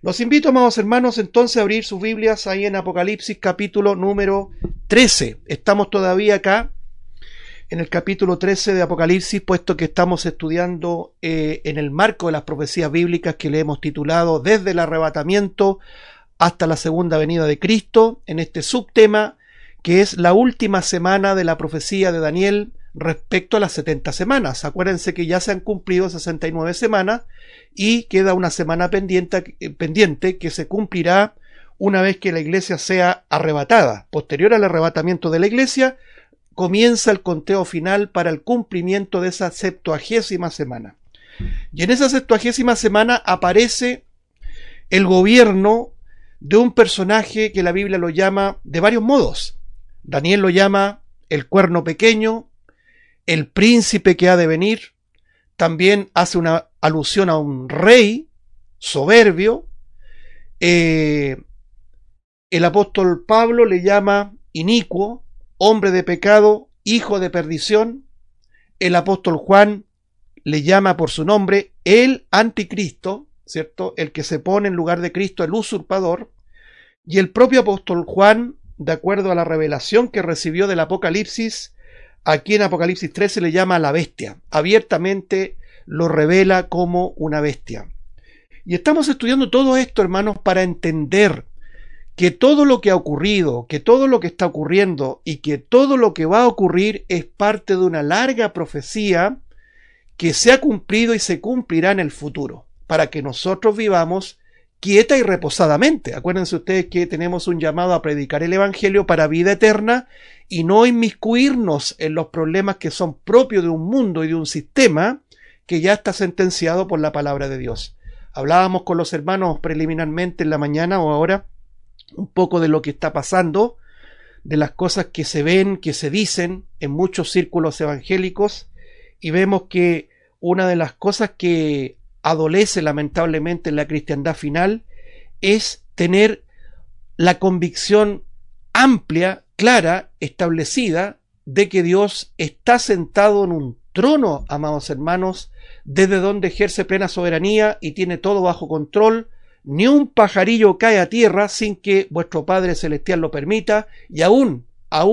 Los invito, amados hermanos, entonces a abrir sus Biblias ahí en Apocalipsis capítulo número 13. Estamos todavía acá en el capítulo 13 de Apocalipsis, puesto que estamos estudiando en el marco de las profecías bíblicas que le hemos titulado Desde el arrebatamiento hasta la segunda venida de Cristo, en este subtema que es la última semana de la profecía de Daniel respecto a las 70 semanas. Acuérdense que ya se han cumplido 69 semanas y queda una semana pendiente que se cumplirá una vez que la iglesia sea arrebatada. Posterior al arrebatamiento de la iglesia, comienza el conteo final para el cumplimiento de esa 70ª semana. Y en esa 70ª semana aparece el gobierno de un personaje que la Biblia lo llama de varios modos. Daniel lo llama el cuerno pequeño, el príncipe que ha de venir. También hace una alusión a un rey soberbio. El apóstol Pablo le llama inicuo, hombre de pecado, hijo de perdición. El apóstol Juan le llama por su nombre el anticristo, ¿cierto? El que se pone en lugar de Cristo, el usurpador. Y el propio apóstol Juan, de acuerdo a la revelación que recibió del Apocalipsis, aquí en Apocalipsis 13 le llama la bestia. Abiertamente lo revela como una bestia. Y estamos estudiando todo esto, hermanos, para entender que todo lo que ha ocurrido, que todo lo que está ocurriendo y que todo lo que va a ocurrir es parte de una larga profecía que se ha cumplido y se cumplirá en el futuro, para que nosotros vivamos quieta y reposadamente. Acuérdense ustedes que tenemos un llamado a predicar el Evangelio para vida eterna y no inmiscuirnos en los problemas que son propios de un mundo y de un sistema que ya está sentenciado por la palabra de Dios. Hablábamos con los hermanos preliminarmente en la mañana o ahora un poco de lo que está pasando, de las cosas que se ven, que se dicen en muchos círculos evangélicos, y vemos que una de las cosas que adolece lamentablemente en la cristiandad final es tener la convicción amplia, clara, establecida de que Dios está sentado en un trono, amados hermanos, desde donde ejerce plena soberanía y tiene todo bajo control. Ni un pajarillo cae a tierra sin que vuestro Padre Celestial lo permita, y aún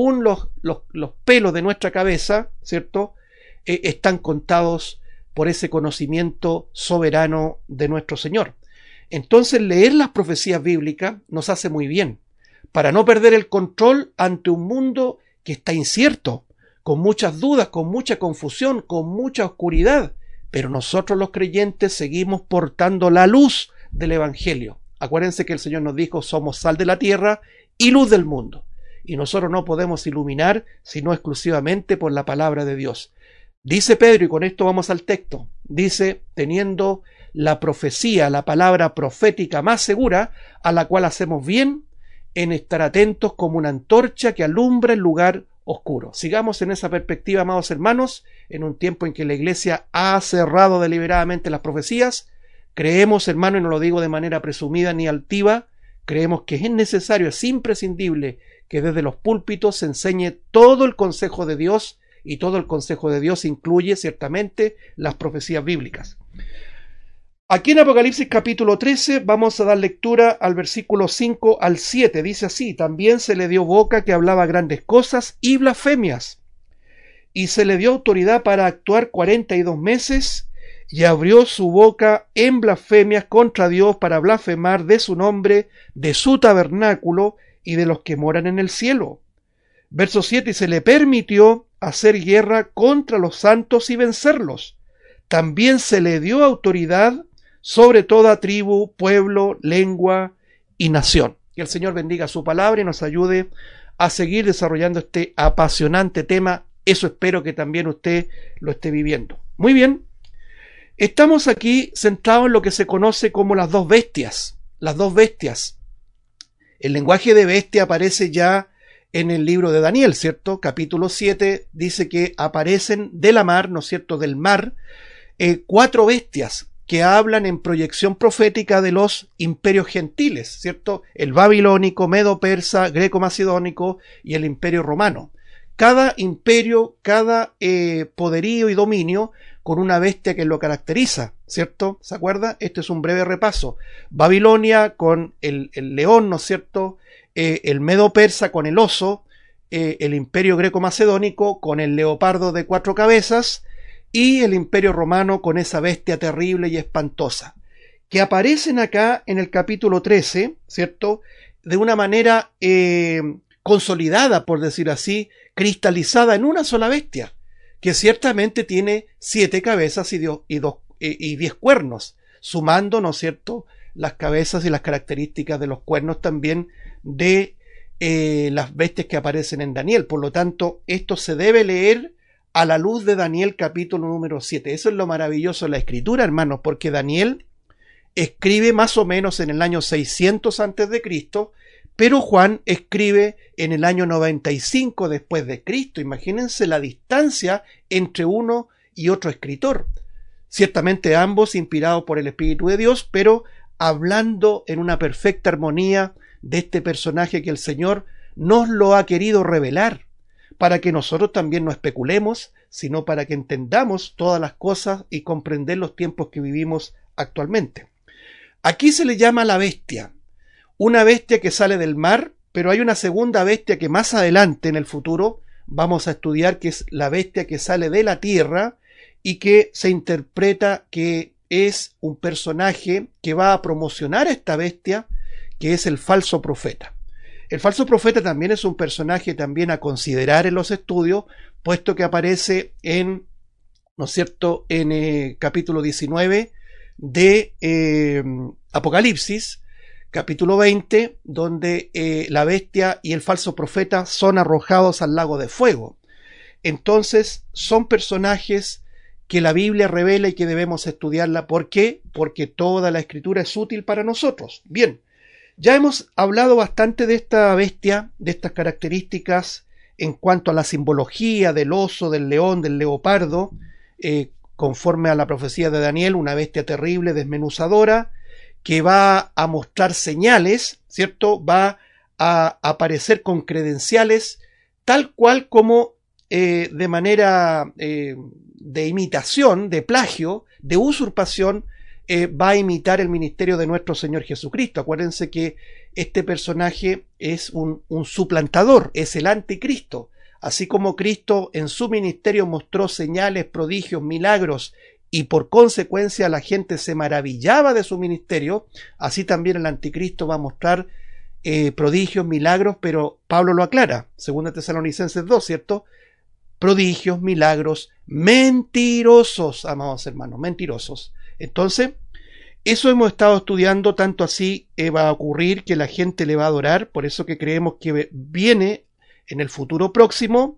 los pelos de nuestra cabeza, ¿cierto?, están contados por ese conocimiento soberano de nuestro Señor. Entonces, leer las profecías bíblicas nos hace muy bien, para no perder el control ante un mundo que está incierto, con muchas dudas, con mucha confusión, con mucha oscuridad, pero nosotros los creyentes seguimos portando la luz del Evangelio. Acuérdense que el Señor nos dijo: somos sal de la tierra y luz del mundo, y nosotros no podemos iluminar sino exclusivamente por la palabra de Dios. Dice Pedro, y con esto vamos al texto, dice: teniendo la profecía, la palabra profética más segura, a la cual hacemos bien en estar atentos como una antorcha que alumbra el lugar oscuro. Sigamos en esa perspectiva, amados hermanos, en un tiempo en que la iglesia ha cerrado deliberadamente las profecías. Creemos, hermano, y no lo digo de manera presumida ni altiva, creemos que es necesario, es imprescindible que desde los púlpitos se enseñe todo el consejo de Dios, y todo el consejo de Dios incluye ciertamente las profecías bíblicas. Aquí en Apocalipsis capítulo 13 vamos a dar lectura al versículo 5 al 7. Dice así: también se le dio boca que hablaba grandes cosas y blasfemias, y se le dio autoridad para actuar 42 meses, y abrió su boca en blasfemias contra Dios para blasfemar de su nombre, de su tabernáculo y de los que moran en el cielo. Verso 7: y se le permitió hacer guerra contra los santos y vencerlos. También se le dio autoridad sobre toda tribu, pueblo, lengua y nación. Que el Señor bendiga su palabra y nos ayude a seguir desarrollando este apasionante tema. Eso espero que también usted lo esté viviendo. Muy bien. Estamos aquí centrados en lo que se conoce como las dos bestias. Las dos bestias. El lenguaje de bestia aparece ya en el libro de Daniel, ¿cierto? Capítulo 7 dice que aparecen de la mar, ¿no es cierto?, del mar, 4 bestias que hablan en proyección profética de los imperios gentiles, ¿cierto? El babilónico, medo-persa, greco-macedónico y el imperio romano. Cada imperio, cada poderío y dominio con una bestia que lo caracteriza, ¿cierto? ¿Se acuerda? Este es un breve repaso. Babilonia con el león, ¿no es cierto? El Medo Persa con el oso, el Imperio Greco-Macedónico con el leopardo de 4 cabezas y el Imperio Romano con esa bestia terrible y espantosa, que aparecen acá en el capítulo 13, ¿cierto? De una manera consolidada, por decir así, cristalizada en una sola bestia, que ciertamente tiene 7 cabezas y 10 cuernos, sumando, ¿no es cierto?, las cabezas y las características de los cuernos también de las bestias que aparecen en Daniel. Por lo tanto, esto se debe leer a la luz de Daniel capítulo número 7. Eso es lo maravilloso de la escritura, hermanos, porque Daniel escribe más o menos en el año 600 antes de Cristo, pero Juan escribe en el año 95 después de Cristo. Imagínense la distancia entre uno y otro escritor. Ciertamente ambos inspirados por el Espíritu de Dios, pero hablando en una perfecta armonía de este personaje que el Señor nos lo ha querido revelar, para que nosotros también no especulemos, sino para que entendamos todas las cosas y comprender los tiempos que vivimos actualmente. Aquí se le llama la bestia, una bestia que sale del mar, pero hay una segunda bestia que más adelante en el futuro vamos a estudiar, que es la bestia que sale de la tierra y que se interpreta que es un personaje que va a promocionar a esta bestia, que es el falso profeta. El falso profeta también es un personaje también a considerar en los estudios, puesto que aparece en, ¿no es cierto?, en capítulo 19 de Apocalipsis, capítulo 20, donde la bestia y el falso profeta son arrojados al lago de fuego. Entonces, son personajes que la Biblia revela y que debemos estudiarla. ¿Por qué? Porque toda la escritura es útil para nosotros. Bien. Ya hemos hablado bastante de esta bestia, de estas características en cuanto a la simbología del oso, del león, del leopardo, conforme a la profecía de Daniel, una bestia terrible, desmenuzadora, que va a mostrar señales, ¿cierto? Va a aparecer con credenciales, tal cual como de manera de imitación, de plagio, de usurpación, va a imitar el ministerio de nuestro Señor Jesucristo. Acuérdense que este personaje es un suplantador, es el anticristo. Así como Cristo en su ministerio mostró señales, prodigios, milagros, y por consecuencia la gente se maravillaba de su ministerio, así también el anticristo va a mostrar prodigios, milagros, pero Pablo lo aclara, 2 Tesalonicenses 2, ¿cierto? Prodigios, milagros, mentirosos, amados hermanos, mentirosos. Entonces, eso hemos estado estudiando, tanto así va a ocurrir que la gente le va a adorar, por eso que creemos que viene en el futuro próximo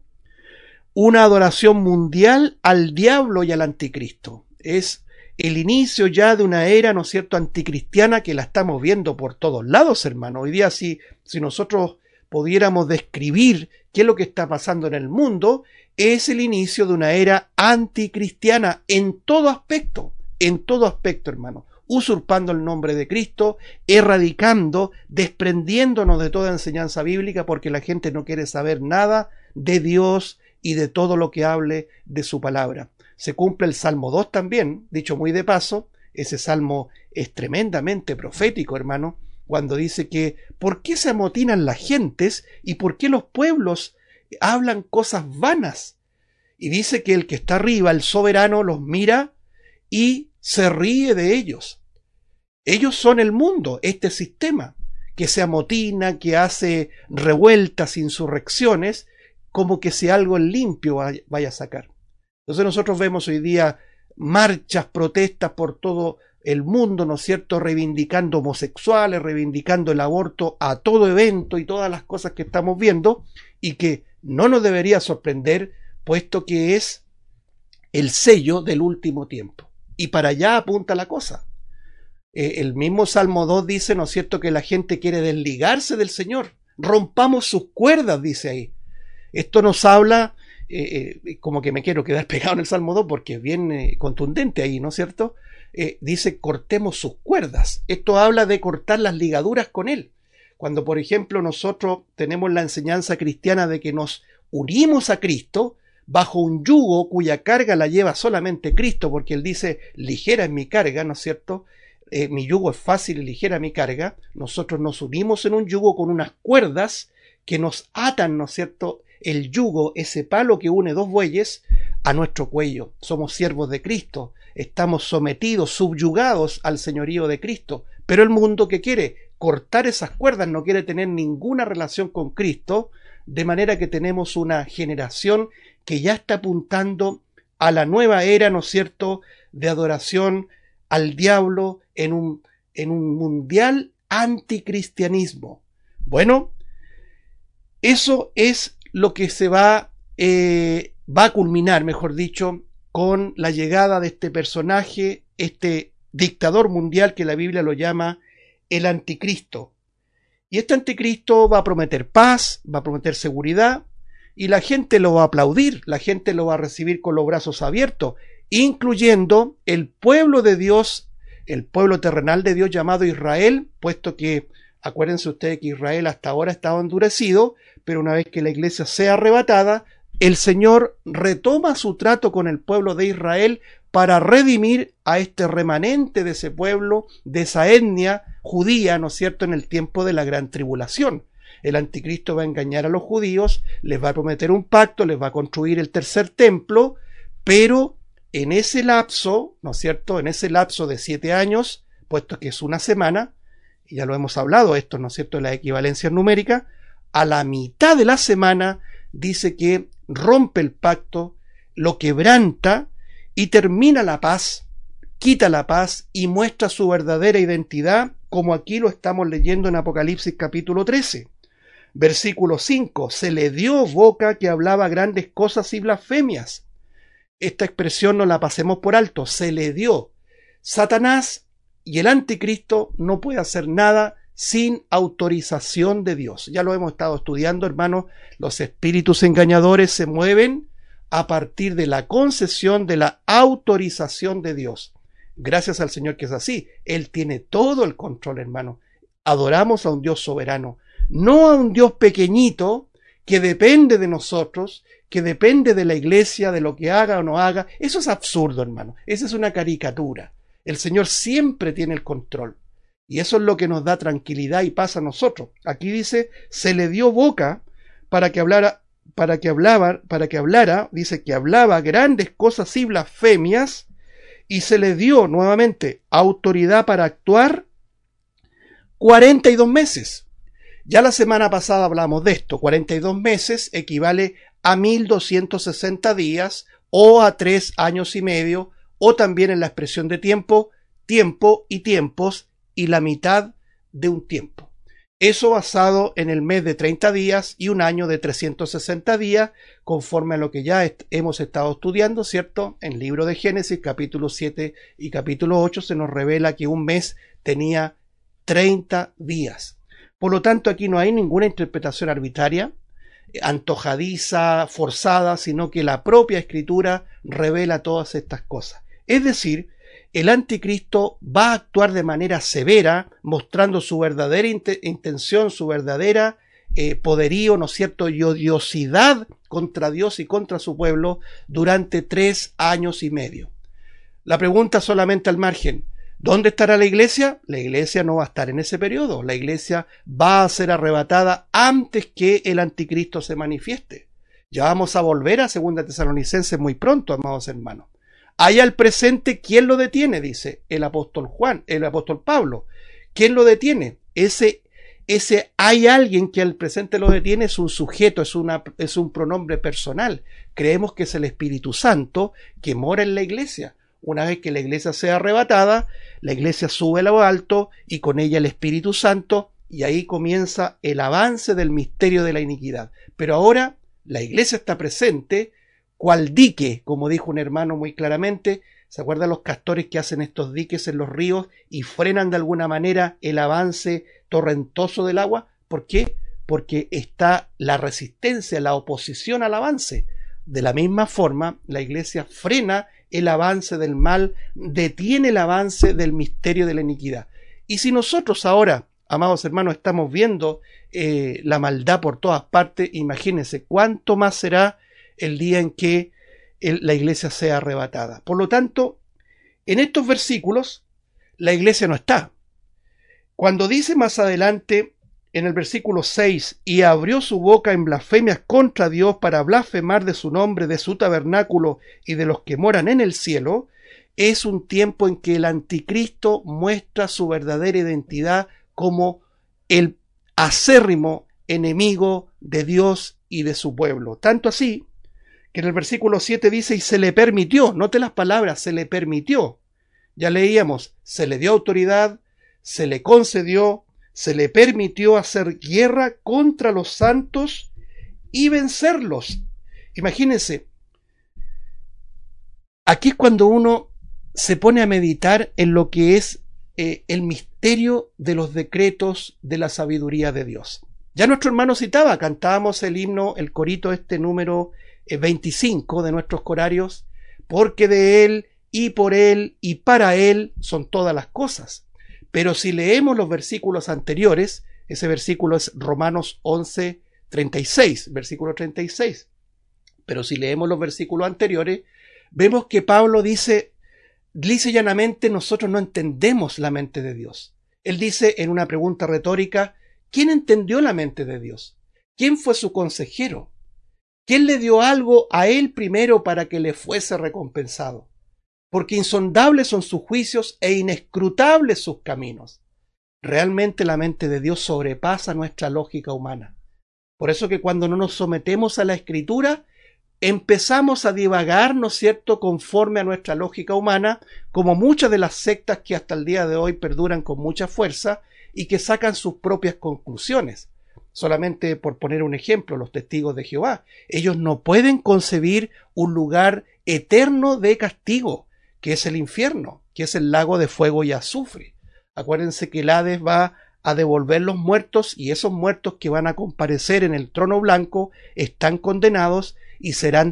una adoración mundial al diablo y al anticristo. Es el inicio ya de una era, ¿no es cierto?, anticristiana, que la estamos viendo por todos lados, hermano. Hoy día si nosotros pudiéramos describir qué es lo que está pasando en el mundo, es el inicio de una era anticristiana en todo aspecto, hermano, usurpando el nombre de Cristo, erradicando, desprendiéndonos de toda enseñanza bíblica, porque la gente no quiere saber nada de Dios y de todo lo que hable de su palabra. Se cumple el Salmo 2 también, dicho muy de paso. Ese salmo es tremendamente profético, hermano, cuando dice que ¿por qué se amotinan las gentes y por qué los pueblos hablan cosas vanas? Y dice que el que está arriba, el soberano, los mira y se ríe de ellos. Ellos son el mundo, este sistema que se amotina, que hace revueltas, insurrecciones, como que si algo limpio vaya a sacar. Entonces nosotros vemos hoy día marchas, protestas por todo el mundo, ¿no es cierto?, reivindicando homosexuales, reivindicando el aborto a todo evento y todas las cosas que estamos viendo, y que no nos debería sorprender, puesto que es el sello del último tiempo. Y para allá apunta la cosa. El mismo Salmo 2 dice, ¿no es cierto?, que la gente quiere desligarse del Señor. Rompamos sus cuerdas, dice ahí. Esto nos habla, como que me quiero quedar pegado en el Salmo 2 porque es bien contundente ahí, ¿no es cierto? Dice, cortemos sus cuerdas. Esto habla de cortar las ligaduras con Él. Cuando, por ejemplo, nosotros tenemos la enseñanza cristiana de que nos unimos a Cristo, bajo un yugo cuya carga la lleva solamente Cristo, porque Él dice, ligera es mi carga, ¿no es cierto? Mi yugo es fácil y ligera mi carga. Nosotros nos unimos en un yugo con unas cuerdas que nos atan, ¿no es cierto?, el yugo, ese palo que une dos bueyes, a nuestro cuello. Somos siervos de Cristo, estamos sometidos, subyugados al señorío de Cristo. Pero el mundo, ¿qué quiere? Cortar esas cuerdas, no quiere tener ninguna relación con Cristo, de manera que tenemos una generación que ya está apuntando a la nueva era, ¿no es cierto?, de adoración al diablo en un mundial anticristianismo. Bueno, eso es lo que se va a culminar, mejor dicho, con la llegada de este personaje, este dictador mundial que la Biblia lo llama el anticristo. Y este anticristo va a prometer paz, va a prometer seguridad, y la gente lo va a aplaudir, la gente lo va a recibir con los brazos abiertos, incluyendo el pueblo de Dios, el pueblo terrenal de Dios llamado Israel, puesto que acuérdense ustedes que Israel hasta ahora estaba endurecido, pero una vez que la iglesia sea arrebatada, el Señor retoma su trato con el pueblo de Israel para redimir a este remanente de ese pueblo, de esa etnia judía, ¿no es cierto?, en el tiempo de la gran tribulación. El anticristo va a engañar a los judíos, les va a prometer un pacto, les va a construir el tercer templo, pero en ese lapso, ¿no es cierto?, en ese lapso de 7 años, puesto que es una semana, y ya lo hemos hablado esto, ¿no es cierto?, de la equivalencia numérica, a la mitad de la semana dice que rompe el pacto, lo quebranta y termina la paz, quita la paz y muestra su verdadera identidad, como aquí lo estamos leyendo en Apocalipsis capítulo 13. Versículo 5, se le dio boca que hablaba grandes cosas y blasfemias. Esta expresión no la pasemos por alto, se le dio. Satanás y el anticristo no puede hacer nada sin autorización de Dios. Ya lo hemos estado estudiando, hermanos, los espíritus engañadores se mueven a partir de la concesión de la autorización de Dios. Gracias al Señor que es así. Él tiene todo el control, hermano. Adoramos a un Dios soberano, no a un Dios pequeñito que depende de nosotros, que depende de la iglesia, de lo que haga o no haga. Eso es absurdo, hermano. Esa es una caricatura. El Señor siempre tiene el control. Y eso es lo que nos da tranquilidad y paz a nosotros. Aquí dice, se le dio boca para que hablara, dice que hablaba grandes cosas y blasfemias, y se le dio nuevamente autoridad para actuar 42 meses. Ya la semana pasada hablamos de esto. 42 meses equivale a 1260 días o a 3 años y medio, o también en la expresión de tiempo, tiempo y tiempos, y la mitad de un tiempo. Eso basado en el mes de 30 días y un año de 360 días, conforme a lo que ya hemos estado estudiando, ¿cierto? En el libro de Génesis, capítulo 7 y capítulo 8, se nos revela que un mes tenía 30 días. Por lo tanto, aquí no hay ninguna interpretación arbitraria, antojadiza, forzada, sino que la propia Escritura revela todas estas cosas. Es decir, el anticristo va a actuar de manera severa, mostrando su verdadera intención, su verdadera poderío, ¿no es cierto?, y odiosidad contra Dios y contra su pueblo durante 3 años y medio. La pregunta solamente al margen, ¿dónde estará la iglesia? La iglesia no va a estar en ese periodo. La iglesia va a ser arrebatada antes que el anticristo se manifieste. Ya vamos a volver a 2 Tesalonicenses muy pronto, amados hermanos. Hay al presente, ¿quién lo detiene? Dice el apóstol Pablo. ¿Quién lo detiene? Ese hay alguien que al presente lo detiene, es un sujeto, es un pronombre personal. Creemos que es el Espíritu Santo que mora en la iglesia. Una vez que la iglesia sea arrebatada, la iglesia sube a lo alto y con ella el Espíritu Santo, y ahí comienza el avance del misterio de la iniquidad. Pero ahora la iglesia está presente, cual dique, como dijo un hermano muy claramente. ¿Se acuerdan los castores que hacen estos diques en los ríos y frenan de alguna manera el avance torrentoso del agua? ¿Por qué? Porque está la resistencia, la oposición al avance. De la misma forma, la iglesia frena el avance del mal, detiene el avance del misterio de la iniquidad. Y si nosotros ahora, amados hermanos, estamos viendo la maldad por todas partes, imagínense cuánto más será el día en que la iglesia sea arrebatada. Por lo tanto, en estos versículos, la iglesia no está. Cuando dice más adelante, en el versículo 6, y abrió su boca en blasfemias contra Dios para blasfemar de su nombre, de su tabernáculo y de los que moran en el cielo, es un tiempo en que el anticristo muestra su verdadera identidad como el acérrimo enemigo de Dios y de su pueblo. Tanto así que en el versículo 7 dice, y se le permitió, note las palabras, se le permitió. Ya leíamos, se le dio autoridad, se le concedió, se le permitió hacer guerra contra los santos y vencerlos. Imagínense, aquí es cuando uno se pone a meditar en lo que es el misterio de los decretos de la sabiduría de Dios. Ya nuestro hermano citaba, cantábamos el himno, el corito número 25 de nuestros corarios, porque de Él y por Él y para Él son todas las cosas. Pero si leemos los versículos anteriores, ese versículo es Romanos 11, 36, versículo 36. Pero si leemos los versículos anteriores, vemos que Pablo dice llanamente, nosotros no entendemos la mente de Dios. Él dice en una pregunta retórica, ¿quién entendió la mente de Dios? ¿Quién fue su consejero? ¿Quién le dio algo a él primero para que le fuese recompensado? Porque insondables son sus juicios e inescrutables sus caminos. Realmente la mente de Dios sobrepasa nuestra lógica humana. Por eso que cuando no nos sometemos a la Escritura, empezamos a divagar, ¿no es cierto?, conforme a nuestra lógica humana, como muchas de las sectas que hasta el día de hoy perduran con mucha fuerza y que sacan sus propias conclusiones. Solamente por poner un ejemplo, los testigos de Jehová. Ellos no pueden concebir un lugar eterno de castigo, que es el infierno, que es el lago de fuego y azufre. Acuérdense que el Hades va a devolver los muertos y esos muertos que van a comparecer en el trono blanco están condenados y serán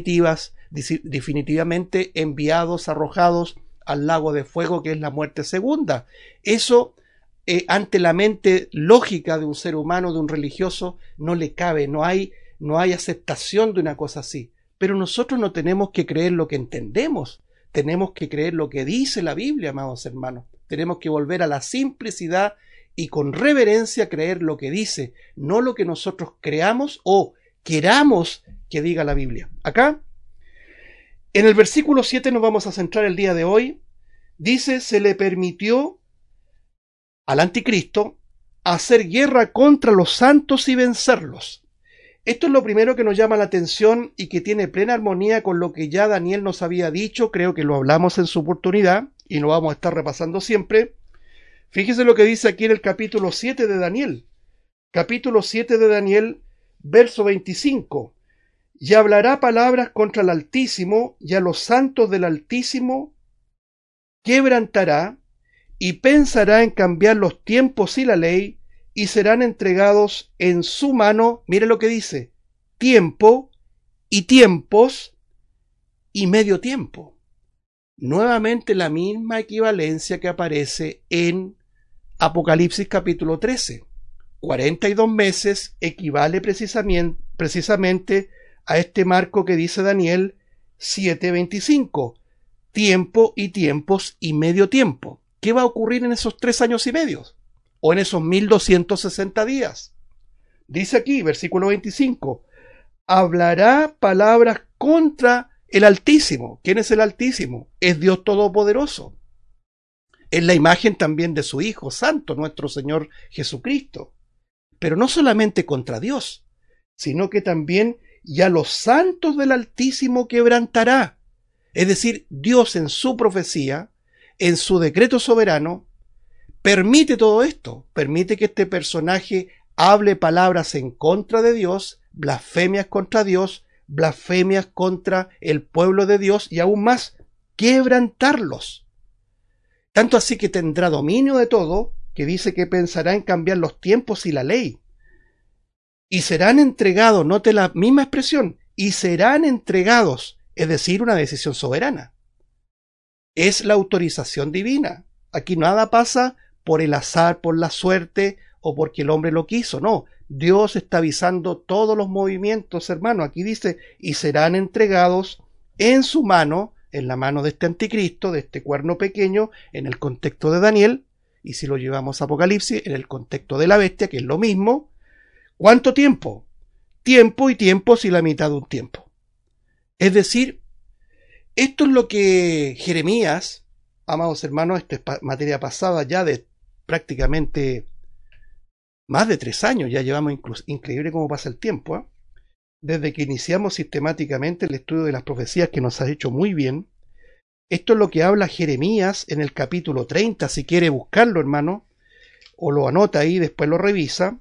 definitivamente enviados, arrojados al lago de fuego, que es la muerte segunda. Eso ante la mente lógica de un ser humano, de un religioso, no le cabe, no hay aceptación de una cosa así. Pero nosotros no tenemos que creer lo que entendemos, tenemos que creer lo que dice la Biblia, amados hermanos. Tenemos que volver a la simplicidad y con reverencia creer lo que dice, no lo que nosotros creamos o queramos que diga la Biblia. Acá, en el versículo 7 nos vamos a centrar el día de hoy. Dice, se le permitió al anticristo hacer guerra contra los santos y vencerlos. Esto es lo primero que nos llama la atención y que tiene plena armonía con lo que ya Daniel nos había dicho. Creo que lo hablamos en su oportunidad y lo vamos a estar repasando siempre. Fíjese lo que dice aquí en el capítulo 7 de Daniel. Capítulo 7 de Daniel, verso 25. Y hablará palabras contra el Altísimo, y a los santos del Altísimo quebrantará, y pensará en cambiar los tiempos y la ley, y serán entregados en su mano, mire lo que dice, tiempo y tiempos y medio tiempo. Nuevamente la misma equivalencia que aparece en Apocalipsis capítulo 13. 42 meses equivale precisamente a este marco que dice Daniel 7:25. Tiempo y tiempos y medio tiempo. ¿Qué va a ocurrir en esos 3 años y medio? O en esos 1260 días. Dice aquí, versículo 25, hablará palabras contra el Altísimo. ¿Quién es el Altísimo? Es Dios Todopoderoso. Es la imagen también de su Hijo Santo, nuestro Señor Jesucristo. Pero no solamente contra Dios, sino que también y a los santos del Altísimo quebrantará. Es decir, Dios en su profecía, en su decreto soberano, permite todo esto, permite que este personaje hable palabras en contra de Dios, blasfemias contra Dios, blasfemias contra el pueblo de Dios y aún más, quebrantarlos. Tanto así que tendrá dominio de todo, que dice que pensará en cambiar los tiempos y la ley. Y serán entregados, note la misma expresión, y serán entregados, es decir, una decisión soberana. Es la autorización divina. Aquí nada pasa por el azar, por la suerte o porque el hombre lo quiso, no. Dios está avisando todos los movimientos, hermano. Aquí dice, y serán entregados en su mano, en la mano de este anticristo, de este cuerno pequeño, en el contexto de Daniel, y si lo llevamos a Apocalipsis, en el contexto de la bestia, que es lo mismo. ¿Cuánto tiempo? Tiempo y tiempos y la mitad de un tiempo. Es decir, esto es lo que Jeremías, amados hermanos, esta es materia pasada ya de prácticamente más de 3 años, ya llevamos increíble cómo pasa el tiempo, ¿eh? Desde que iniciamos sistemáticamente el estudio de las profecías, que nos ha hecho muy bien. Esto es lo que habla Jeremías en el capítulo 30, si quiere buscarlo, hermano, o lo anota ahí, después lo revisa.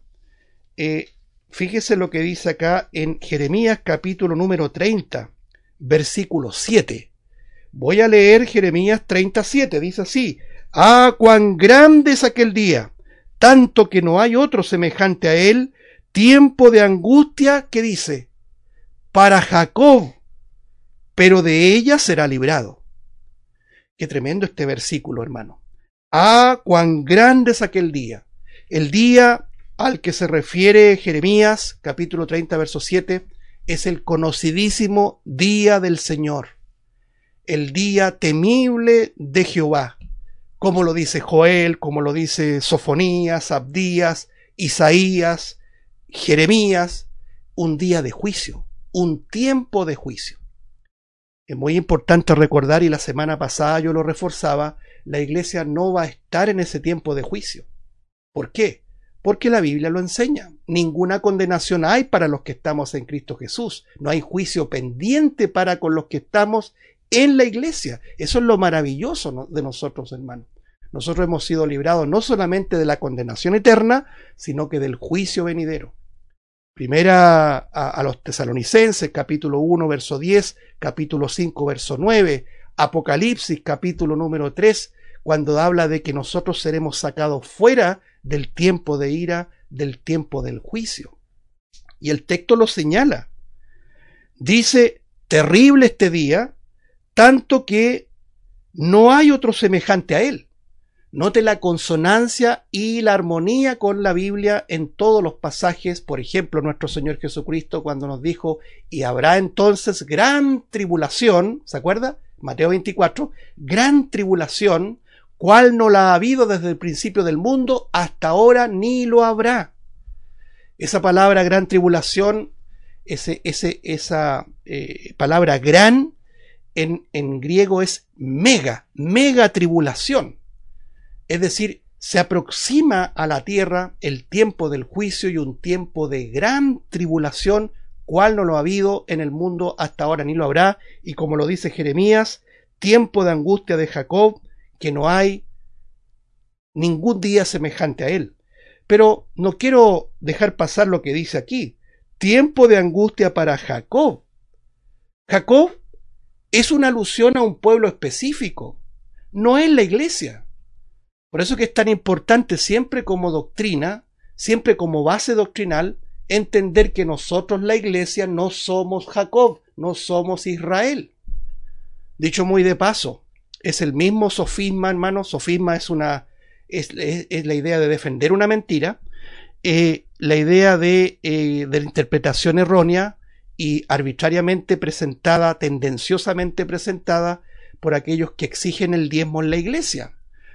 Fíjese lo que dice acá en Jeremías capítulo número 30, versículo 7. Voy a leer Jeremías 37, dice así: ¡Ah, cuán grande es aquel día! Tanto que no hay otro semejante a él, tiempo de angustia, que dice, para Jacob, pero de ella será librado. Qué tremendo este versículo, hermano. ¡Ah, cuán grande es aquel día! El día al que se refiere Jeremías, capítulo 30, verso 7, es el conocidísimo día del Señor, el día temible de Jehová, como lo dice Joel, como lo dice Sofonías, Abdías, Isaías, Jeremías, un día de juicio, un tiempo de juicio. Es muy importante recordar, y la semana pasada yo lo reforzaba, la iglesia no va a estar en ese tiempo de juicio. ¿Por qué? Porque la Biblia lo enseña. Ninguna condenación hay para los que estamos en Cristo Jesús. No hay juicio pendiente para con los que estamos en la iglesia. Eso es lo maravilloso de nosotros, hermanos. Nosotros hemos sido librados no solamente de la condenación eterna, sino que del juicio venidero. Primera a los Tesalonicenses, capítulo 1, verso 10, capítulo 5, verso 9, Apocalipsis, capítulo número 3, cuando habla de que nosotros seremos sacados fuera del tiempo de ira, del tiempo del juicio. Y el texto lo señala. Dice, terrible este día, tanto que no hay otro semejante a él. Note la consonancia y la armonía con la Biblia en todos los pasajes. Por ejemplo, nuestro Señor Jesucristo cuando nos dijo, y habrá entonces gran tribulación, ¿se acuerda? Mateo 24, gran tribulación, cual no la ha habido desde el principio del mundo, hasta ahora ni lo habrá. Esa palabra gran tribulación, esa palabra gran, en griego es mega tribulación. Es decir, se aproxima a la tierra el tiempo del juicio y un tiempo de gran tribulación, cual no lo ha habido en el mundo hasta ahora ni lo habrá, y como lo dice Jeremías, tiempo de angustia de Jacob, que no hay ningún día semejante a él. Pero no quiero dejar pasar lo que dice aquí, tiempo de angustia para Jacob. Jacob es una alusión a un pueblo específico, no es la iglesia. Por eso que es tan importante siempre como doctrina, siempre como base doctrinal, entender que nosotros, la iglesia, no somos Jacob, no somos Israel. Dicho muy de paso, es el mismo sofisma, hermano. Sofisma es la idea de defender una mentira, la idea de la interpretación errónea y arbitrariamente presentada, tendenciosamente presentada por aquellos que exigen el diezmo en la iglesia.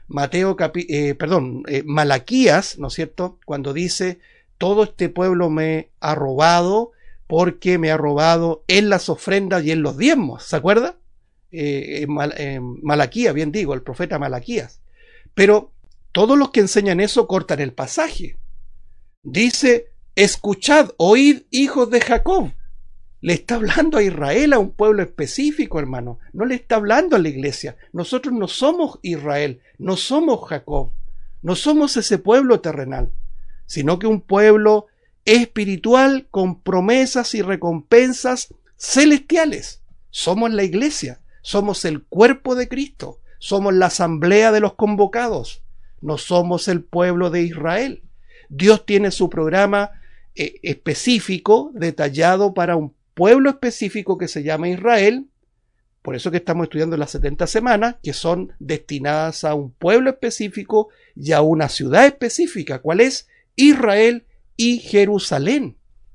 Malaquías, ¿no es cierto?, cuando dice, todo este pueblo me ha robado porque me ha robado en las ofrendas y en los diezmos, ¿se acuerda? Malaquías, bien digo, el profeta Malaquías. Pero todos los que enseñan eso cortan el pasaje. Dice, escuchad, oíd, hijos de Jacob. Le está hablando a Israel, a un pueblo específico, hermano. No le está hablando a la iglesia. Nosotros no somos Israel, no somos Jacob, no somos ese pueblo terrenal, sino que un pueblo espiritual con promesas y recompensas celestiales. Somos la iglesia, somos el cuerpo de Cristo, somos la asamblea de los convocados, no somos el pueblo de Israel. Dios tiene su programa específico, detallado para un pueblo específico que se llama Israel. Por eso que estamos estudiando las 70 semanas, que son destinadas a un pueblo específico y a una ciudad específica. ¿Cuál es? Israel y Jerusalén.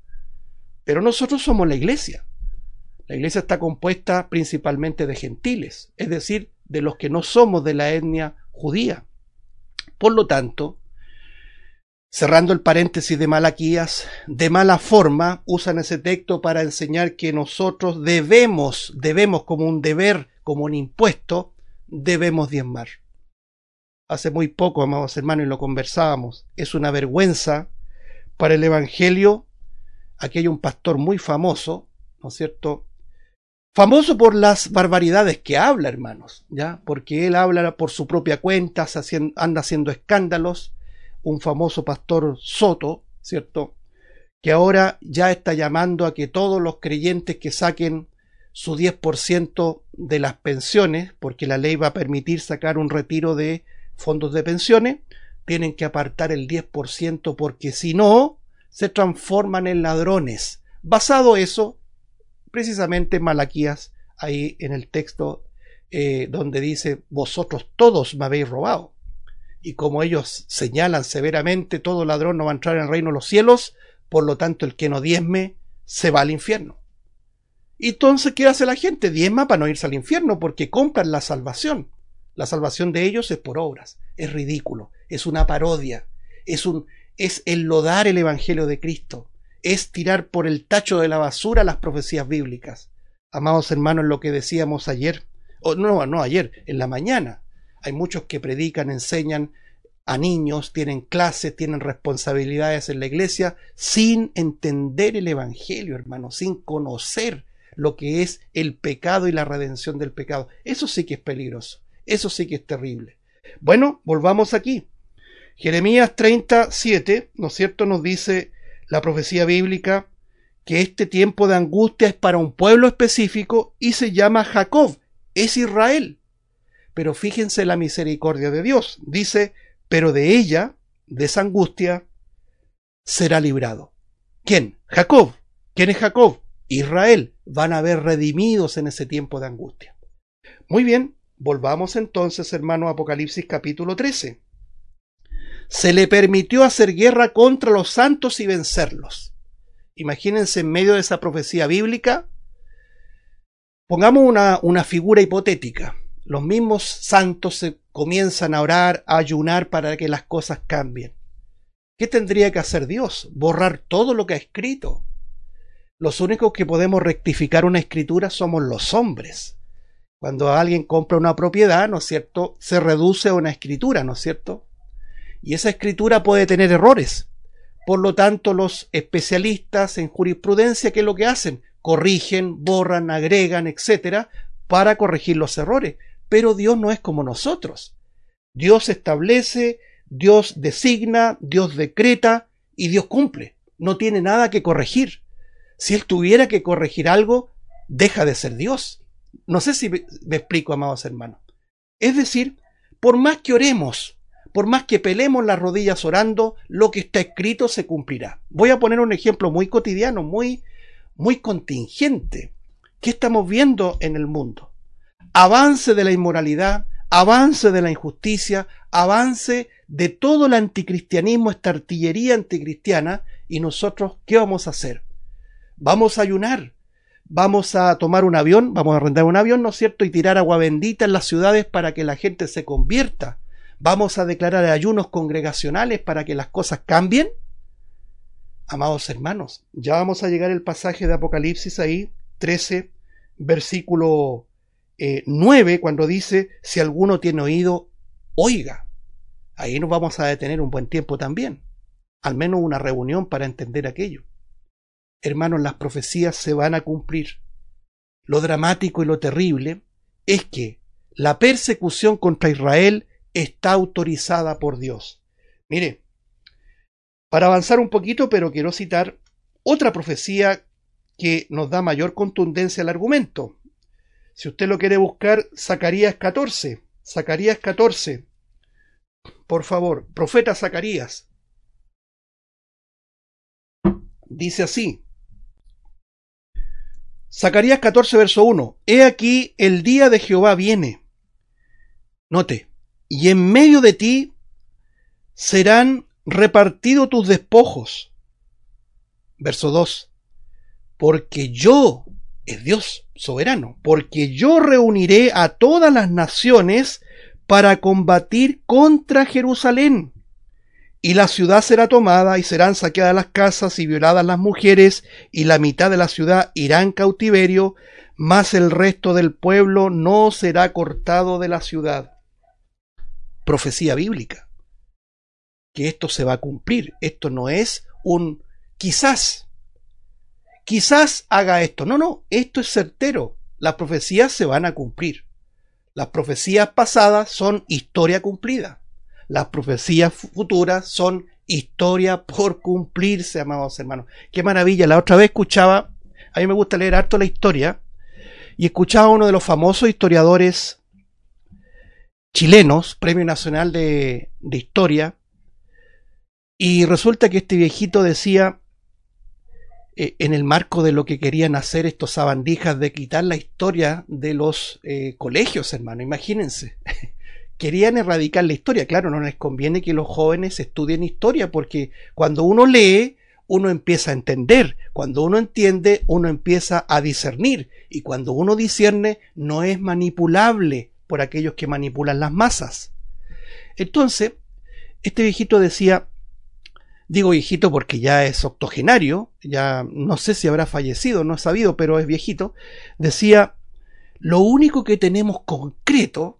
Pero nosotros somos la iglesia. La iglesia está compuesta principalmente de gentiles, es decir, de los que no somos de la etnia judía. Por lo tanto, cerrando el paréntesis de Malaquías, de mala forma usan ese texto para enseñar que nosotros debemos como un deber, como un impuesto, debemos diezmar. Hace muy poco, amados hermanos, y lo conversábamos, es una vergüenza para el evangelio. Aquí hay un pastor muy famoso, ¿no es cierto? Famoso por las barbaridades que habla, hermanos, ¿ya? Porque él habla por su propia cuenta, anda haciendo escándalos. Un famoso pastor Soto, ¿cierto? Que ahora ya está llamando a que todos los creyentes que saquen su 10% de las pensiones, porque la ley va a permitir sacar un retiro de fondos de pensiones, tienen que apartar el 10% porque si no, se transforman en ladrones. Basado eso, precisamente en Malaquías, ahí en el texto donde dice, vosotros todos me habéis robado. Y como ellos señalan severamente, todo ladrón no va a entrar en el reino de los cielos, por lo tanto el que no diezme se va al infierno. Y entonces, ¿qué hace la gente? Diezma para no irse al infierno, porque compran la salvación. La salvación de ellos es por obras. Es ridículo, es una parodia, es enlodar el evangelio de Cristo, es tirar por el tacho de la basura las profecías bíblicas. Amados hermanos, lo que decíamos ayer, no ayer, en la mañana, hay muchos que predican, enseñan a niños, tienen clases, tienen responsabilidades en la iglesia, sin entender el evangelio, hermano, sin conocer lo que es el pecado y la redención del pecado. Eso sí que es peligroso, eso sí que es terrible. Bueno, volvamos aquí. Jeremías 37, ¿no es cierto?, nos dice la profecía bíblica que este tiempo de angustia es para un pueblo específico y se llama Jacob, es Israel. Pero fíjense la misericordia de Dios. Dice, pero de ella, de esa angustia, será librado. ¿Quién? Jacob. ¿Quién es Jacob? Israel. Van a haber redimidos en ese tiempo de angustia. Muy bien, volvamos entonces, hermano, a Apocalipsis capítulo 13. Se le permitió hacer guerra contra los santos y vencerlos. Imagínense en medio de esa profecía bíblica, pongamos una figura hipotética. Los mismos santos se comienzan a orar, a ayunar para que las cosas cambien. ¿Qué tendría que hacer Dios? Borrar todo lo que ha escrito. Los únicos que podemos rectificar una escritura somos los hombres. Cuando alguien compra una propiedad, ¿no es cierto?, se reduce a una escritura, ¿no es cierto? Y esa escritura puede tener errores. Por lo tanto, los especialistas en jurisprudencia, ¿qué es lo que hacen? Corrigen, borran, agregan, etcétera, para corregir los errores. Pero Dios no es como nosotros. Dios establece, Dios designa, Dios decreta y Dios cumple. No tiene nada que corregir. Si Él tuviera que corregir algo, deja de ser Dios. No sé si me explico, amados hermanos. Es decir, por más que oremos, por más que pelemos las rodillas orando, lo que está escrito se cumplirá. Voy a poner un ejemplo muy cotidiano, muy contingente. ¿Qué estamos viendo en el mundo? Avance de la inmoralidad, avance de la injusticia, avance de todo el anticristianismo, esta artillería anticristiana, y nosotros, ¿qué vamos a hacer? Vamos a ayunar, vamos a tomar un avión, vamos a arrendar un avión, ¿no es cierto?, y tirar agua bendita en las ciudades para que la gente se convierta. Vamos a declarar ayunos congregacionales para que las cosas cambien. Amados hermanos, ya vamos a llegar al pasaje de Apocalipsis ahí, 13, versículo 9, cuando dice, si alguno tiene oído, oiga. Ahí nos vamos a detener un buen tiempo también, al menos una reunión para entender aquello. Hermanos, las profecías se van a cumplir. Lo dramático y lo terrible es que la persecución contra Israel está autorizada por Dios. Mire, para avanzar un poquito, pero quiero citar otra profecía que nos da mayor contundencia al argumento. Si usted lo quiere buscar, Zacarías 14. Zacarías 14. Por favor, profeta Zacarías. Dice así. Zacarías 14, verso 1. He aquí el día de Jehová viene. Note. Y en medio de ti serán repartidos tus despojos, Verso 2. Porque yo, es Dios soberano, porque yo reuniré a todas las naciones para combatir contra Jerusalén. Y la ciudad será tomada y serán saqueadas las casas y violadas las mujeres, y la mitad de la ciudad irá en cautiverio, mas el resto del pueblo no será cortado de la ciudad. Profecía bíblica. Que esto se va a cumplir. Esto no es un quizás haga esto. No, esto es certero. Las profecías se van a cumplir. Las profecías pasadas son historia cumplida. Las profecías futuras son historia por cumplirse, amados hermanos. Qué maravilla. La otra vez escuchaba, a mí me gusta leer harto la historia, y escuchaba a uno de los famosos historiadores chilenos, Premio Nacional de Historia, y resulta que este viejito decía, en el marco de lo que querían hacer estos sabandijas de quitar la historia de los colegios, hermano, imagínense. Querían erradicar la historia. Claro, no les conviene que los jóvenes estudien historia, porque cuando uno lee, uno empieza a entender. Cuando uno entiende, uno empieza a discernir. Y cuando uno discierne, no es manipulable por aquellos que manipulan las masas. Entonces, este viejito decía, digo viejito porque ya es octogenario, ya no sé si habrá fallecido, no he sabido, pero es viejito, decía, lo único que tenemos concreto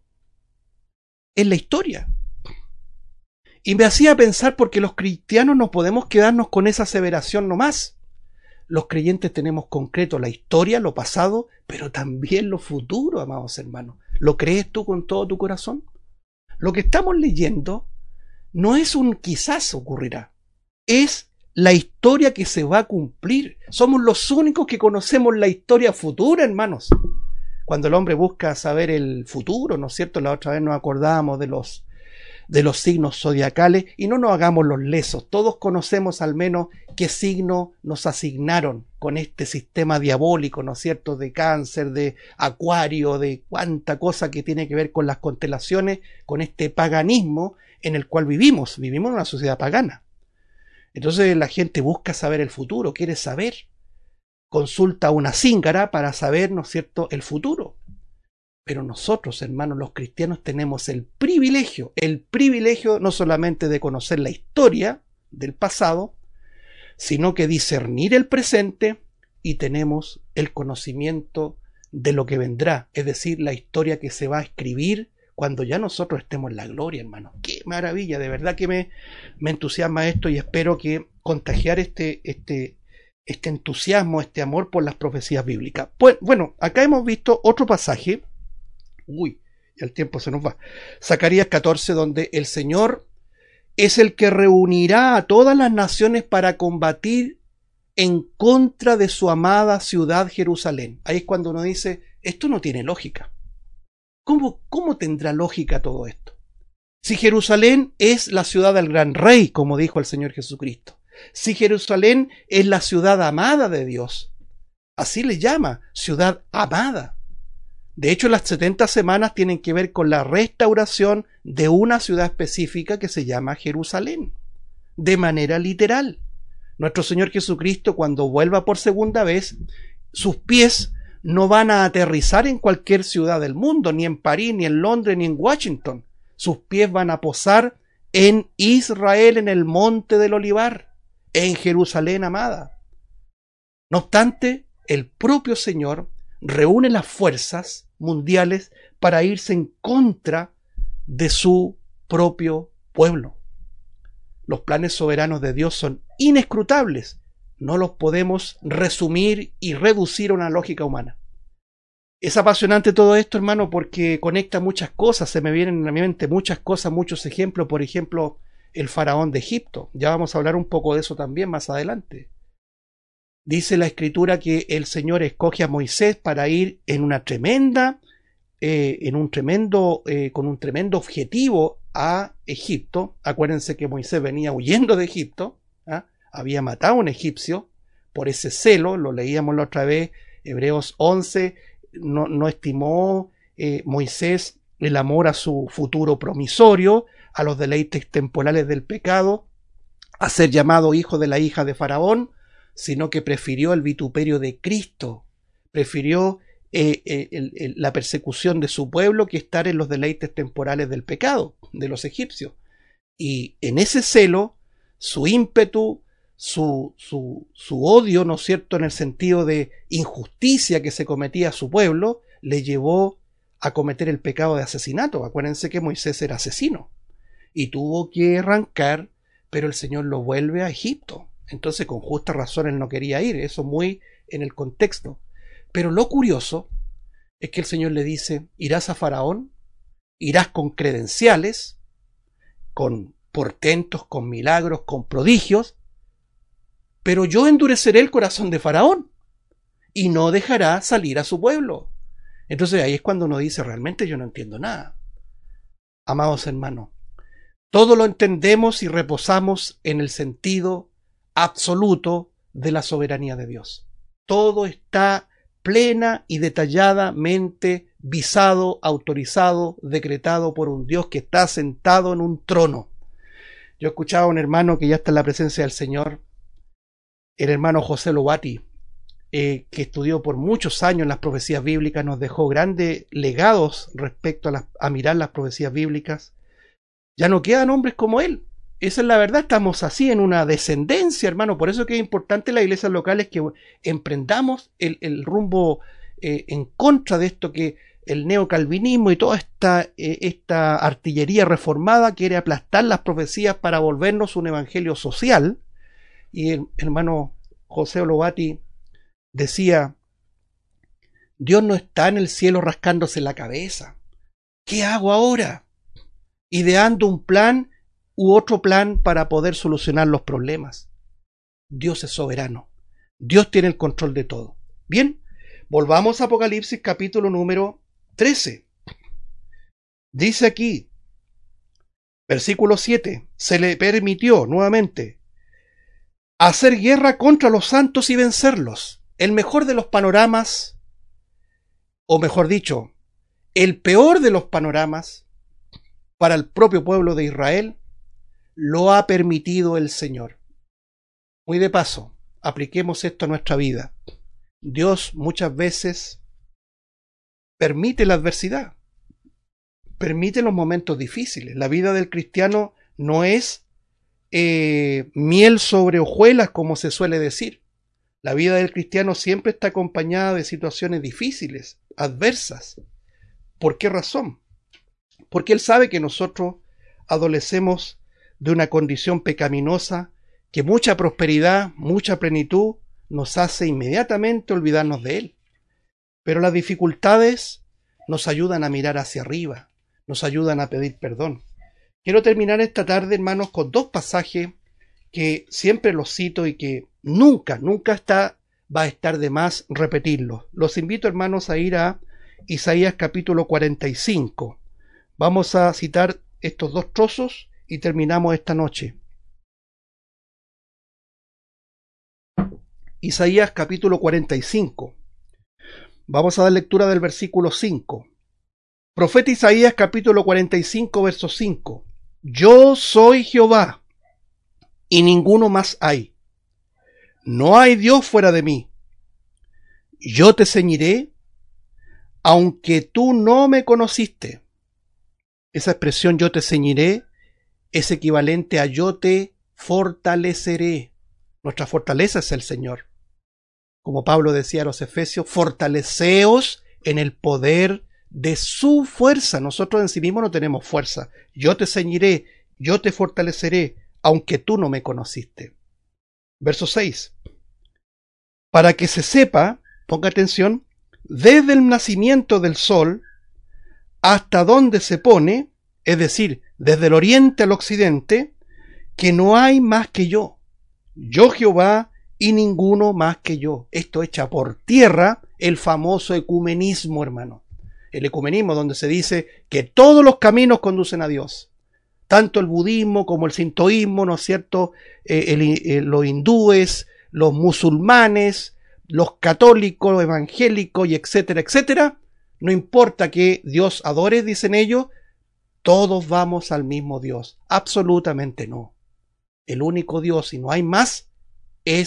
es la historia. Y me hacía pensar, porque los cristianos no podemos quedarnos con esa aseveración nomás. Los creyentes tenemos concreto la historia, lo pasado, pero también lo futuro, amados hermanos. ¿Lo crees tú con todo tu corazón? Lo que estamos leyendo no es un quizás ocurrirá, es la historia que se va a cumplir. Somos los únicos que conocemos la historia futura, hermanos. Cuando el hombre busca saber el futuro, ¿no es cierto? La otra vez nos acordábamos de los signos zodiacales, y no nos hagamos los lesos. Todos conocemos al menos qué signo nos asignaron con este sistema diabólico, ¿no es cierto? De Cáncer, de Acuario, de cuánta cosa que tiene que ver con las constelaciones, con este paganismo en el cual vivimos. Vivimos en una sociedad pagana. Entonces la gente busca saber el futuro, quiere saber. Consulta a una zíngara para saber, ¿no es cierto?, el futuro. Pero nosotros, hermanos, los cristianos, tenemos el privilegio no solamente de conocer la historia del pasado, sino que discernir el presente, y tenemos el conocimiento de lo que vendrá, es decir, la historia que se va a escribir cuando ya nosotros estemos en la gloria, hermanos. ¡Qué maravilla! De verdad que me entusiasma esto, y espero que contagiar este entusiasmo, este amor por las profecías bíblicas. Pues, bueno, acá hemos visto otro pasaje. Uy, ya el tiempo se nos va. Zacarías 14, donde el Señor es el que reunirá a todas las naciones para combatir en contra de su amada ciudad Jerusalén. Ahí es cuando uno dice, esto no tiene lógica. ¿Cómo tendrá lógica todo esto? Si Jerusalén es la ciudad del gran rey, como dijo el Señor Jesucristo. Si Jerusalén es la ciudad amada de Dios. Así le llama, ciudad amada. De hecho, las 70 semanas tienen que ver con la restauración de una ciudad específica que se llama Jerusalén. De manera literal. Nuestro Señor Jesucristo, cuando vuelva por segunda vez, sus pies no van a aterrizar en cualquier ciudad del mundo, ni en París, ni en Londres, ni en Washington. Sus pies van a posar en Israel, en el monte del Olivar, en Jerusalén amada. No obstante, el propio Señor reúne las fuerzas mundiales para irse en contra de su propio pueblo. Los planes soberanos de Dios son inescrutables. No los podemos resumir y reducir a una lógica humana. Es apasionante todo esto, hermano, porque conecta muchas cosas. Se me vienen a mi mente muchas cosas, muchos ejemplos. Por ejemplo, el faraón de Egipto. Ya vamos a hablar un poco de eso también más adelante. Dice la Escritura que el Señor escoge a Moisés para ir en una tremenda, con un tremendo objetivo a Egipto. Acuérdense que Moisés venía huyendo de Egipto, ¿ah? Había matado a un egipcio por ese celo, lo leíamos la otra vez, Hebreos 11, no estimó Moisés el amor a su futuro promisorio, a los deleites temporales del pecado, a ser llamado hijo de la hija de Faraón, sino que prefirió el vituperio de Cristo, prefirió la persecución de su pueblo que estar en los deleites temporales del pecado de los egipcios. Y en ese celo, su ímpetu, su odio, ¿no es cierto?, en el sentido de injusticia que se cometía a su pueblo, le llevó a cometer el pecado de asesinato. Acuérdense que Moisés era asesino y tuvo que arrancar, pero el Señor lo vuelve a Egipto. Entonces, con justa razón, él no quería ir, eso muy en el contexto. Pero lo curioso es que el Señor le dice: irás a Faraón, irás con credenciales, con portentos, con milagros, con prodigios, pero yo endureceré el corazón de Faraón y no dejará salir a su pueblo. Entonces ahí es cuando uno dice: realmente yo no entiendo nada. Amados hermanos, todo lo entendemos y reposamos en el sentido absoluto de la soberanía de Dios. Todo está plena y detalladamente visado, autorizado, decretado por un Dios que está sentado en un trono. Yo escuchaba a un hermano que ya está en la presencia del Señor, el hermano José Lobati, que estudió por muchos años las profecías bíblicas, nos dejó grandes legados respecto a mirar las profecías bíblicas. Ya no quedan hombres como él. Esa es la verdad, estamos así en una descendencia, hermano. Por eso es que es importante las iglesias locales que emprendamos el rumbo en contra de esto que el neocalvinismo y toda esta artillería reformada quiere aplastar las profecías para volvernos un evangelio social. Y el hermano José Olobati decía: Dios no está en el cielo rascándose la cabeza. ¿Qué hago ahora? Ideando un plan u otro plan para poder solucionar los problemas. Dios es soberano. Dios tiene el control de todo. Bien, volvamos a Apocalipsis capítulo número 13. Dice aquí, versículo 7, se le permitió nuevamente hacer guerra contra los santos y vencerlos. El mejor de los panoramas, o mejor dicho, el peor de los panoramas para el propio pueblo de Israel, lo ha permitido el Señor. Muy de paso, apliquemos esto a nuestra vida. Dios muchas veces permite la adversidad, permite los momentos difíciles. La vida del cristiano no es miel sobre hojuelas, como se suele decir. La vida del cristiano siempre está acompañada de situaciones difíciles, adversas. ¿Por qué razón? Porque Él sabe que nosotros adolecemos de una condición pecaminosa, que mucha prosperidad, mucha plenitud nos hace inmediatamente olvidarnos de Él. Pero las dificultades nos ayudan a mirar hacia arriba, nos ayudan a pedir perdón. Quiero terminar esta tarde, hermanos, con dos pasajes que siempre los cito y que nunca va a estar de más repetirlos. Los invito, hermanos, a ir a Isaías capítulo 45. Vamos a citar estos dos trozos y terminamos esta noche. Isaías capítulo 45. Vamos a dar lectura del versículo 5. Profeta Isaías capítulo 45, verso 5. Yo soy Jehová, y ninguno más hay. No hay Dios fuera de mí. Yo te ceñiré, aunque tú no me conociste. Esa expresión yo te ceñiré es equivalente a yo te fortaleceré. Nuestra fortaleza es el Señor. Como Pablo decía a los Efesios, fortaleceos en el poder de su fuerza. Nosotros en sí mismos no tenemos fuerza. Yo te ceñiré, yo te fortaleceré, aunque tú no me conociste. Verso 6. Para que se sepa, ponga atención, desde el nacimiento del sol hasta donde se pone, es decir, desde el oriente al occidente, que no hay más que yo Jehová, y ninguno más que yo. Esto echa por tierra el famoso ecumenismo, hermano. El ecumenismo donde se dice que todos los caminos conducen a Dios. Tanto el budismo como el sintoísmo, ¿no es cierto? Los hindúes, los musulmanes, los católicos, los evangélicos y etcétera, etcétera. No importa que Dios adore, dicen ellos, todos vamos al mismo Dios. Absolutamente no. El único Dios, y no hay más, es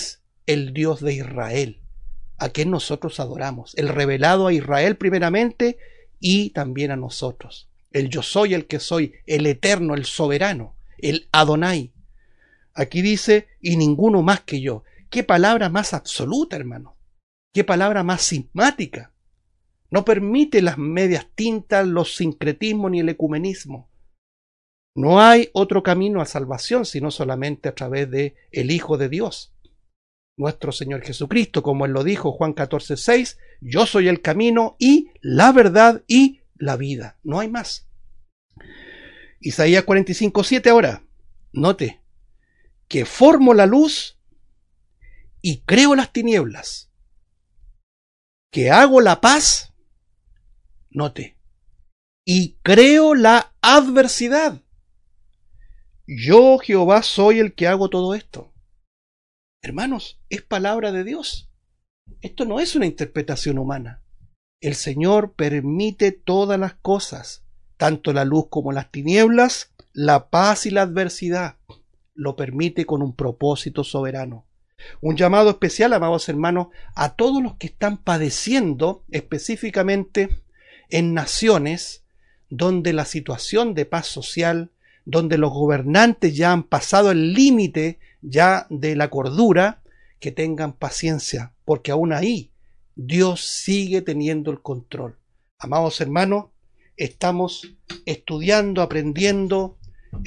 el Dios de Israel, a quien nosotros adoramos, el revelado a Israel primeramente y también a nosotros. El yo soy el que soy, el eterno, el soberano, el Adonai. Aquí dice, y ninguno más que yo. Qué palabra más absoluta, hermano. Qué palabra más sismática. No permite las medias tintas, los sincretismos ni el ecumenismo. No hay otro camino a salvación sino solamente a través de el Hijo de Dios, nuestro Señor Jesucristo, como Él lo dijo Juan 14:6, yo soy el camino y la verdad y la vida. No hay más. Isaías 45:7 ahora. Note que formo la luz y creo las tinieblas, que hago la paz, note, y creo la adversidad. Yo, Jehová, soy el que hago todo esto. Hermanos, es palabra de Dios. Esto no es una interpretación humana. El Señor permite todas las cosas, tanto la luz como las tinieblas, la paz y la adversidad. Lo permite con un propósito soberano. Un llamado especial, amados hermanos, a todos los que están padeciendo, específicamente en naciones donde la situación de paz social, donde los gobernantes ya han pasado el límite ya de la cordura, que tengan paciencia, porque aún ahí Dios sigue teniendo el control. Amados hermanos, estamos estudiando, aprendiendo,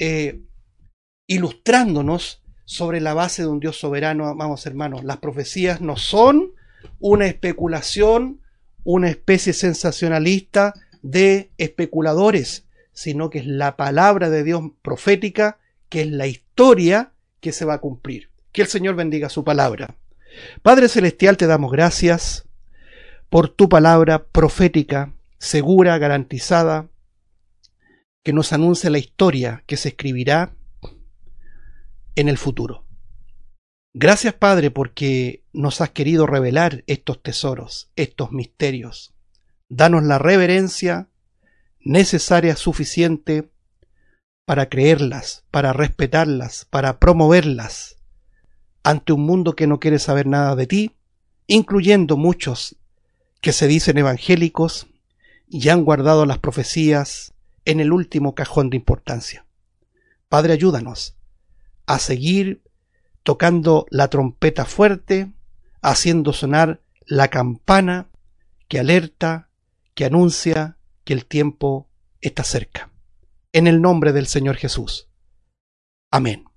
ilustrándonos sobre la base de un Dios soberano, amados hermanos. Las profecías no son una especulación, una especie sensacionalista de especuladores, sino que es la palabra de Dios profética, que es la historia que se va a cumplir. Que el Señor bendiga su palabra. Padre Celestial, te damos gracias por tu palabra profética, segura, garantizada, que nos anuncia la historia que se escribirá en el futuro. Gracias, Padre, porque nos has querido revelar estos tesoros, estos misterios. Danos la reverencia necesaria, suficiente, para creerlas, para respetarlas, para promoverlas ante un mundo que no quiere saber nada de ti, incluyendo muchos que se dicen evangélicos y han guardado las profecías en el último cajón de importancia. Padre, ayúdanos a seguir tocando la trompeta fuerte, haciendo sonar la campana que alerta, que anuncia que el tiempo está cerca. En el nombre del Señor Jesús. Amén.